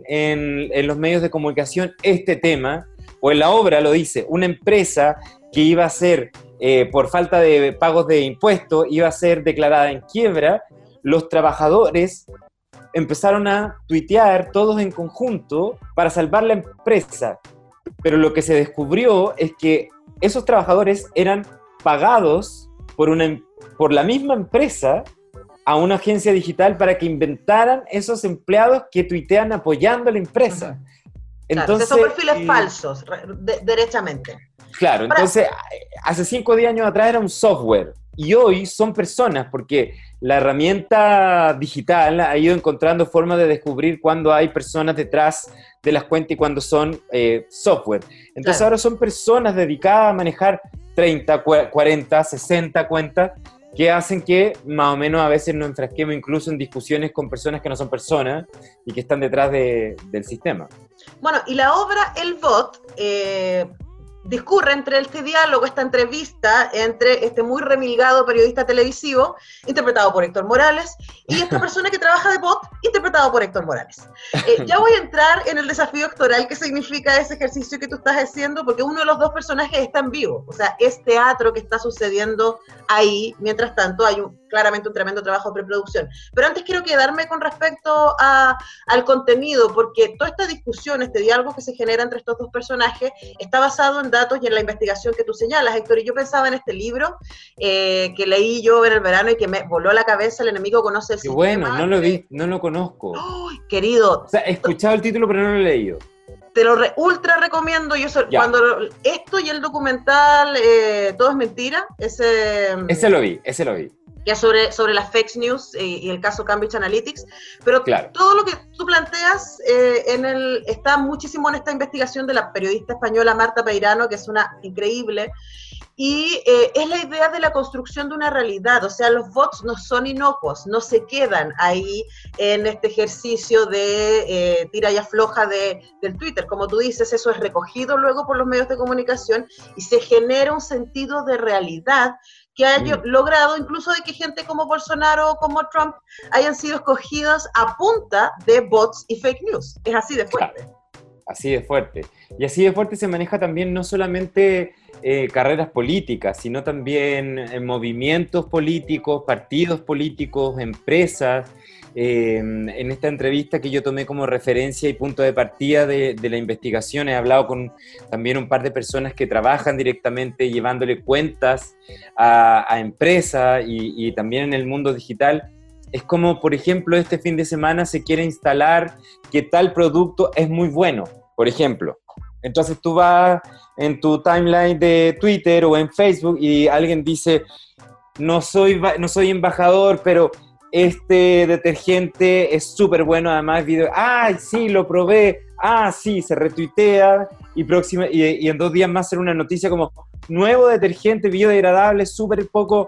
en los medios de comunicación este tema, o en la obra lo dice, una empresa que iba a ser, por falta de pagos de impuestos, iba a ser declarada en quiebra. Los trabajadores empezaron a tuitear todos en conjunto para salvar la empresa, pero lo que se descubrió es que esos trabajadores eran pagados por la misma empresa a una agencia digital para que inventaran esos empleados que tuitean apoyando a la empresa. Entonces, claro, son perfiles falsos, derechamente. Claro, entonces hace 5 o 10 años atrás era un software y hoy son personas porque la herramienta digital ha ido encontrando formas de descubrir cuándo hay personas detrás de las cuentas y cuándo son software. Entonces ahora son personas dedicadas a manejar 30, 40, 60 cuentas que hacen que más o menos a veces nos enfrasquemos incluso en discusiones con personas que no son personas y que están detrás del sistema. Bueno, y la obra El Bot discurre entre este diálogo, esta entrevista entre este muy remilgado periodista televisivo, interpretado por Héctor Morales, y esta persona que trabaja de bot, interpretado por Héctor Morales. Ya voy a entrar en el desafío actoral que significa ese ejercicio que tú estás haciendo, porque uno de los dos personajes está en vivo, o sea, es teatro que está sucediendo ahí, mientras tanto hay claramente un tremendo trabajo de preproducción. Pero antes quiero quedarme con respecto al contenido, porque toda esta discusión, este diálogo que se genera entre estos dos personajes, está basado en datos y en la investigación que tú señalas, Héctor. Y yo pensaba en este libro que leí yo en el verano y que me voló la cabeza, El enemigo conoce el sistema. Bueno, no lo vi, no lo conozco. ¡Ay, querido! O sea, he escuchado el título, pero no lo he leído. Te lo ultra recomiendo. Cuando esto y el documental Todo es mentira, ese lo vi. Que es sobre las fake news y el caso Cambridge Analytics, pero claro, todo lo que tú planteas está muchísimo en esta investigación de la periodista española Marta Peirano, que es una increíble, y es la idea de la construcción de una realidad. O sea, los bots no son inocuos, no se quedan ahí en este ejercicio de tira y afloja del Twitter. Como tú dices, eso es recogido luego por los medios de comunicación y se genera un sentido de realidad que haya logrado incluso de que gente como Bolsonaro o como Trump hayan sido escogidos a punta de bots y fake news. Es así de fuerte. Claro, así de fuerte. Y así de fuerte se maneja también no solamente carreras políticas, sino también movimientos políticos, partidos políticos, empresas. En esta entrevista que yo tomé como referencia y punto de partida de la investigación, he hablado con también un par de personas que trabajan directamente llevándole cuentas a empresas y también en el mundo digital. Es como, por ejemplo, este fin de semana se quiere instalar que tal producto es muy bueno, por ejemplo. Entonces tú vas en tu timeline de Twitter o en Facebook y alguien dice, no soy embajador, pero este detergente es súper bueno, además video, ¡ay, sí, lo probé! ¡Ah, sí! Se retuitea y en 2 días más será una noticia como nuevo detergente biodegradable, súper poco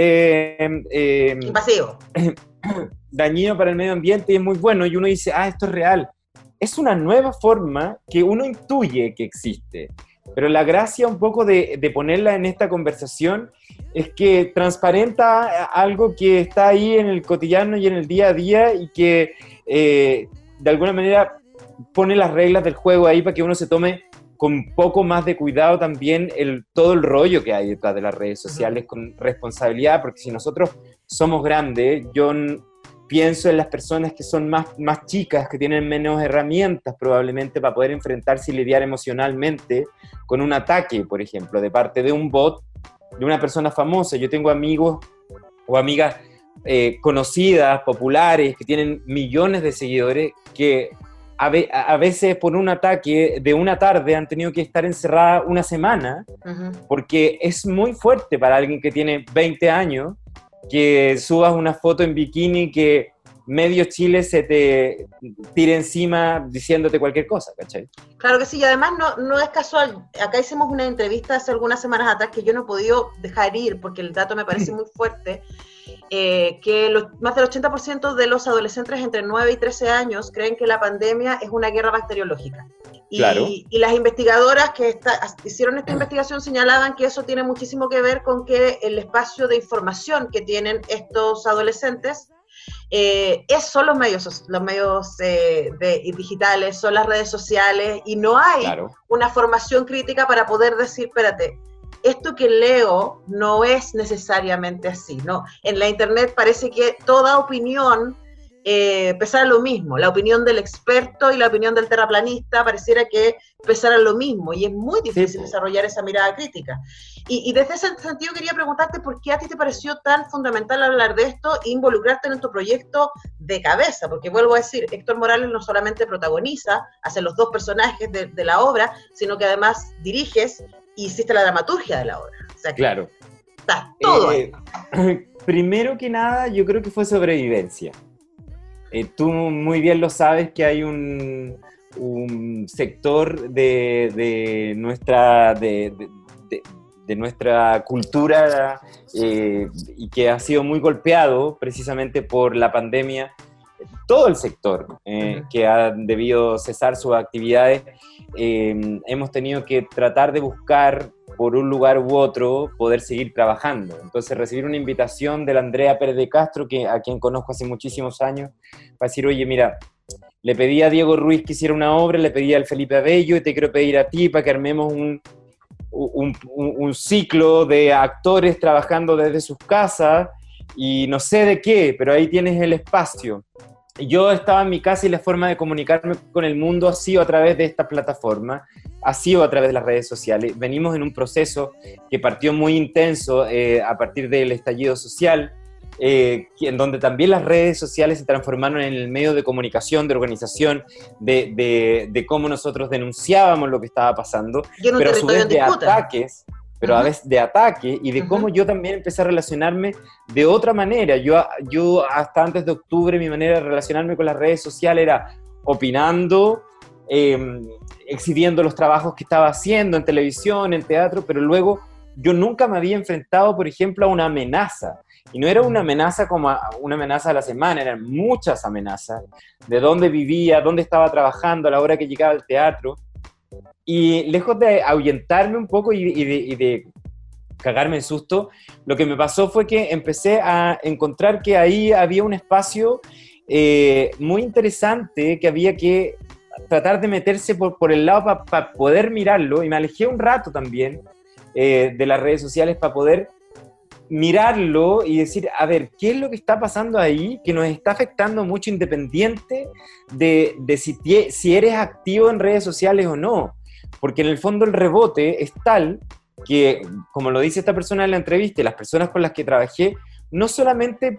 invasivo, dañino para el medio ambiente y es muy bueno, y uno dice, esto es real. Es una nueva forma que uno intuye que existe, pero la gracia un poco de ponerla en esta conversación es que transparenta algo que está ahí en el cotidiano y en el día a día y que de alguna manera pone las reglas del juego ahí para que uno se tome con un poco más de cuidado también todo el rollo que hay detrás de las redes sociales, con responsabilidad, porque si nosotros somos grandes, yo pienso en las personas que son más chicas, que tienen menos herramientas probablemente para poder enfrentarse y lidiar emocionalmente con un ataque, por ejemplo, de parte de un bot, de una persona famosa. Yo tengo amigos o amigas conocidas, populares, que tienen millones de seguidores, que a veces por un ataque de una tarde han tenido que estar encerradas una semana, porque es muy fuerte para alguien que tiene 20 años, que subas una foto en bikini que medio Chile se te tire encima diciéndote cualquier cosa, ¿cachai? Claro que sí, y además no es casual. Acá hicimos una entrevista hace algunas semanas atrás que yo no he podido dejar ir porque el dato me parece muy fuerte, que más del 80% de los adolescentes entre 9 y 13 años creen que la pandemia es una guerra bacteriológica. Claro. Y las investigadoras que hicieron esta investigación señalaban que eso tiene muchísimo que ver con que el espacio de información que tienen estos adolescentes son los medios digitales, son las redes sociales, y no hay una formación crítica para poder decir, espérate, esto que leo no es necesariamente así, ¿no? En la internet parece que toda opinión pesara lo mismo, la opinión del experto y la opinión del terraplanista pareciera que pesaran lo mismo, y es muy difícil desarrollar esa mirada crítica. Y desde ese sentido quería preguntarte por qué a ti te pareció tan fundamental hablar de esto e involucrarte en tu proyecto de cabeza, porque vuelvo a decir, Héctor Morales no solamente protagoniza, hace los dos personajes de la obra, sino que además diriges y hiciste la dramaturgia de la obra. O sea, claro. Está todo ahí. Primero que nada, yo creo que fue sobrevivencia. Tú muy bien lo sabes que hay un sector de nuestra cultura y que ha sido muy golpeado precisamente por la pandemia. Todo el sector que ha debido cesar sus actividades, hemos tenido que tratar de buscar por un lugar u otro poder seguir trabajando. Entonces recibir una invitación de la Andrea Pérez de Castro, a quien conozco hace muchísimos años, para decir, oye, mira, le pedí a Diego Ruiz que hiciera una obra, le pedí al Felipe Abello y te quiero pedir a ti para que armemos un ciclo de actores trabajando desde sus casas y no sé de qué, pero ahí tienes el espacio. Yo estaba en mi casa y la forma de comunicarme con el mundo ha sido a través de esta plataforma, ha sido a través de las redes sociales. Venimos en un proceso que partió muy intenso a partir del estallido social, en donde también las redes sociales se transformaron en el medio de comunicación, de organización, de cómo nosotros denunciábamos lo que estaba pasando, pero a su vez de ataques, pero a veces de ataque, y de cómo yo también empecé a relacionarme de otra manera. Yo hasta antes de octubre mi manera de relacionarme con las redes sociales era opinando, exhibiendo los trabajos que estaba haciendo en televisión, en teatro, pero luego yo nunca me había enfrentado, por ejemplo, a una amenaza. Y no era una amenaza como una amenaza a la semana, eran muchas amenazas, de dónde vivía, dónde estaba trabajando, a la hora que llegaba al teatro. Y lejos de ahuyentarme un poco y de cagarme el susto, lo que me pasó fue que empecé a encontrar que ahí había un espacio muy interesante que había que tratar de meterse por el lado para poder mirarlo, y me alejé un rato también de las redes sociales para poder mirarlo y decir, a ver, ¿qué es lo que está pasando ahí que nos está afectando mucho, independiente de si eres activo en redes sociales o no? Porque en el fondo el rebote es tal que, como lo dice esta persona en la entrevista, y las personas con las que trabajé, no solamente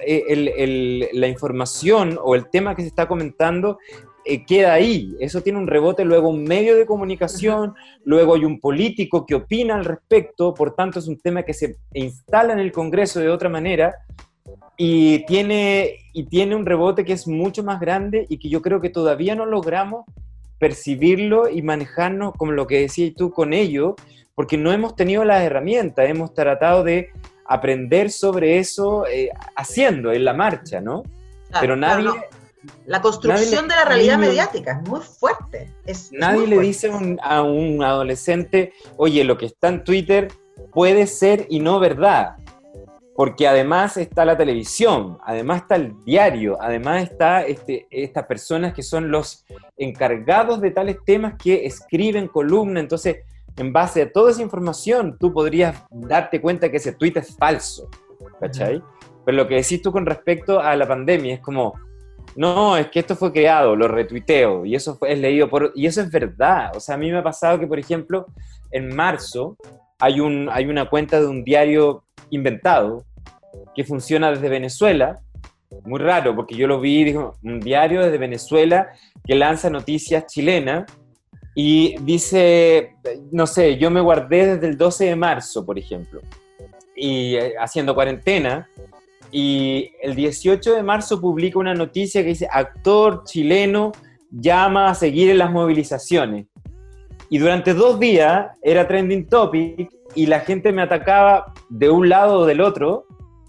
la información o el tema que se está comentando queda ahí, eso tiene un rebote, luego un medio de comunicación, luego hay un político que opina al respecto, por tanto es un tema que se instala en el Congreso de otra manera, y tiene un rebote que es mucho más grande y que yo creo que todavía no logramos percibirlo y manejarnos, como lo que decías tú, con ello, porque no hemos tenido las herramientas, hemos tratado de aprender sobre eso haciendo, en la marcha, ¿no? Claro, pero nadie... Claro, no. La construcción de la realidad mediática es muy fuerte. Nadie le dice a un adolescente, oye, lo que está en Twitter puede ser y no verdad, porque además está la televisión, además está el diario, además está estas personas que son los encargados de tales temas que escriben columnas. Entonces, en base a toda esa información, tú podrías darte cuenta que ese tweet es falso, ¿cachai? Pero lo que decís tú con respecto a la pandemia es como, no, es que esto fue creado, lo retuiteo, y eso es leído y eso es verdad. O sea, a mí me ha pasado que, por ejemplo, en marzo hay una cuenta de un diario inventado que funciona desde Venezuela, muy raro, porque yo lo vi, dijo, un diario desde Venezuela que lanza noticias chilenas, y dice, no sé, yo me guardé desde el 12 de marzo, por ejemplo, y haciendo cuarentena, y el 18 de marzo publica una noticia que dice, actor chileno llama a seguir en las movilizaciones. Y durante 2 días era trending topic y la gente me atacaba de un lado o del otro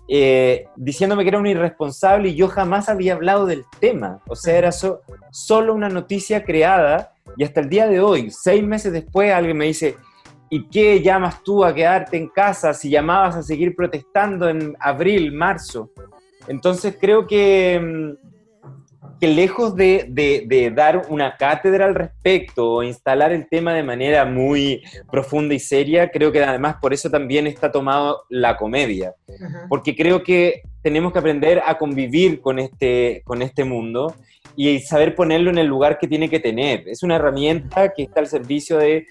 diciéndome que era un irresponsable y yo jamás había hablado del tema. O sea, era solo una noticia creada y hasta el día de hoy, 6 meses después, alguien me dice, ¿y qué llamas tú a quedarte en casa si llamabas a seguir protestando en abril, marzo? Entonces creo que lejos de dar una cátedra al respecto o instalar el tema de manera muy profunda y seria, creo que además por eso también está tomado la comedia. Uh-huh. Porque creo que tenemos que aprender a convivir con este mundo y saber ponerlo en el lugar que tiene que tener. Es una herramienta que está al servicio de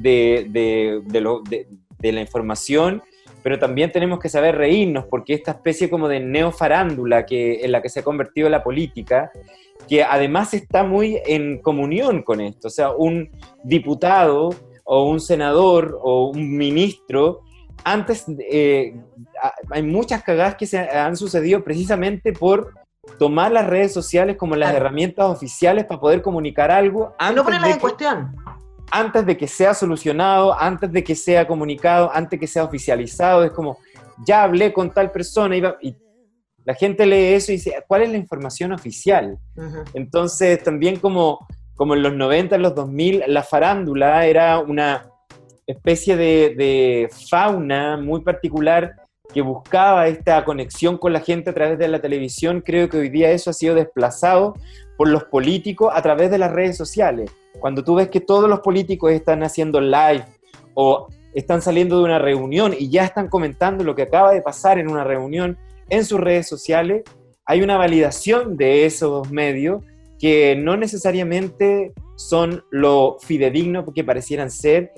la información, pero también tenemos que saber reírnos, porque esta especie como de neofarándula en la que se ha convertido la política, que además está muy en comunión con esto. O sea, un diputado o un senador o un ministro, antes hay muchas cagadas que se han sucedido precisamente por tomar las redes sociales como las herramientas oficiales para poder comunicar algo. No ponerlas en cuestión. Antes de que sea solucionado, antes de que sea comunicado, antes de que sea oficializado. Es como, ya hablé con tal persona y la gente lee eso y dice, ¿cuál es la información oficial? Uh-huh. Entonces, también como en los 90, en los 2000, la farándula era una especie de fauna muy particular que buscaba esta conexión con la gente a través de la televisión. Creo que hoy día eso ha sido desplazado por los políticos a través de las redes sociales. Cuando tú ves que todos los políticos están haciendo live o están saliendo de una reunión y ya están comentando lo que acaba de pasar en una reunión en sus redes sociales, hay una validación de esos medios que no necesariamente son lo fidedigno que parecieran ser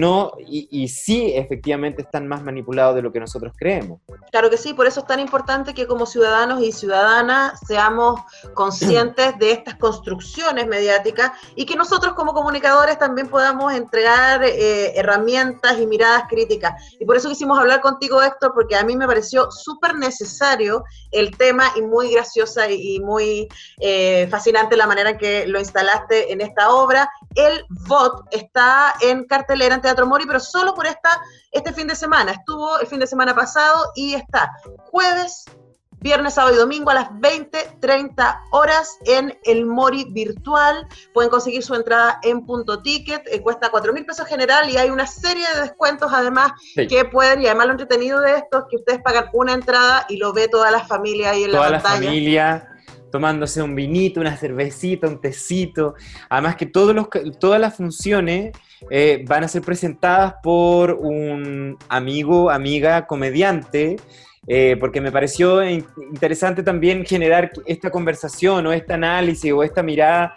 y sí efectivamente están más manipulados de lo que nosotros creemos. Claro que sí, por eso es tan importante que como ciudadanos y ciudadanas seamos conscientes de estas construcciones mediáticas y que nosotros como comunicadores también podamos entregar herramientas y miradas críticas. Y por eso quisimos hablar contigo, Héctor, porque a mí me pareció súper necesario el tema y muy graciosa y muy fascinante la manera en que lo instalaste en esta obra. El VOT está en cartelera en Teatro Mori, pero solo por este fin de semana. Estuvo el fin de semana pasado y está jueves, viernes, sábado y domingo a las 20:30 horas en el Mori virtual. Pueden conseguir su entrada en Punto Ticket, cuesta 4.000 pesos general y hay una serie de descuentos además que pueden, y además lo entretenido de esto es que ustedes pagan una entrada y lo ve toda la familia ahí en la pantalla. Toda la familia tomándose un vinito, una cervecita, un tecito. Además que todas las funciones van a ser presentadas por un amiga, comediante, porque me pareció interesante también generar esta conversación o este análisis o esta mirada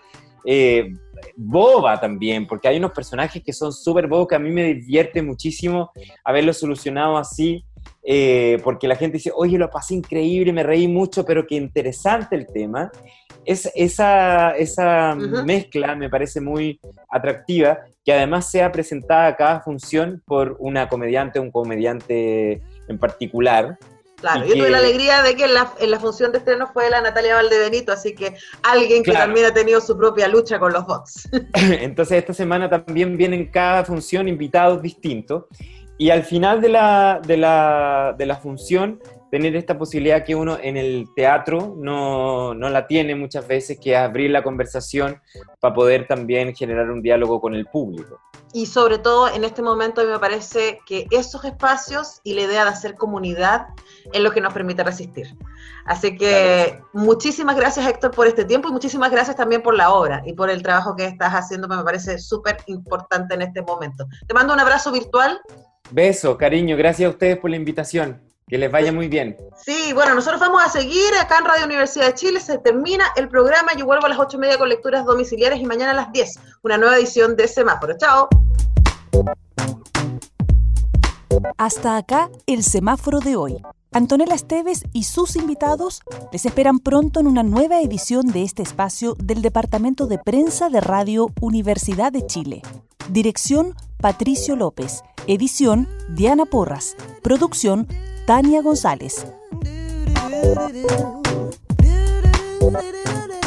boba también, porque hay unos personajes que son súper bobos que a mí me divierte muchísimo haberlo solucionado así. Porque la gente dice, oye, lo pasé increíble, me reí mucho, pero qué interesante el tema. Esa uh-huh. mezcla me parece muy atractiva, que además sea presentada cada función por una comediante o un comediante en particular. Claro, yo tuve la alegría de que en la función de estreno fue la Natalia Valdebenito, así que alguien que también ha tenido su propia lucha con los bots. Entonces esta semana también vienen cada función invitados distintos. Y al final de la función, tener esta posibilidad que uno en el teatro no la tiene muchas veces, que es abrir la conversación para poder también generar un diálogo con el público. Y sobre todo en este momento a mí me parece que esos espacios y la idea de hacer comunidad es lo que nos permite resistir. Así que muchísimas gracias, Héctor, por este tiempo y muchísimas gracias también por la obra y por el trabajo que estás haciendo, que me parece súper importante en este momento. Te mando un abrazo virtual. Beso, cariño, gracias a ustedes por la invitación, que les vaya muy bien. Sí, bueno, nosotros vamos a seguir acá en Radio Universidad de Chile, se termina el programa, yo vuelvo a las 8:30 con lecturas domiciliares y mañana a las 10, una nueva edición de Semáforo. ¡Chao! Hasta acá el Semáforo de hoy. Antonella Esteves y sus invitados les esperan pronto en una nueva edición de este espacio del Departamento de Prensa de Radio Universidad de Chile. Dirección, Patricio López. Edición, Diana Porras. Producción, Tania González.